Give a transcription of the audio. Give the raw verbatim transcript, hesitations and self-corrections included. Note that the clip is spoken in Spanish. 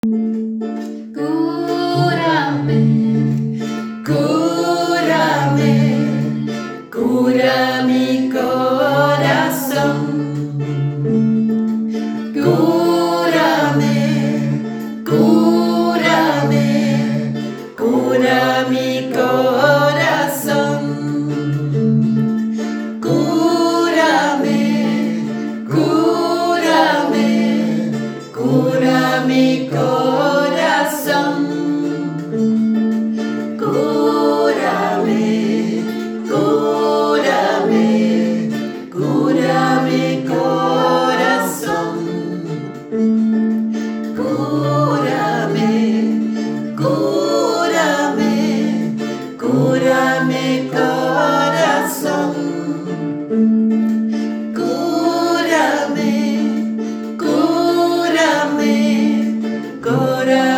Cúrame, cúrame, cura mi corazón. Cúrame, cúrame, cura mi corazón. Cúrame, cúrame, cura mi corazón. Cúrame, cúrame, cura mi corazón. Cúrame, cúrame, cura mi corazón. Cúrame, cúrame, cura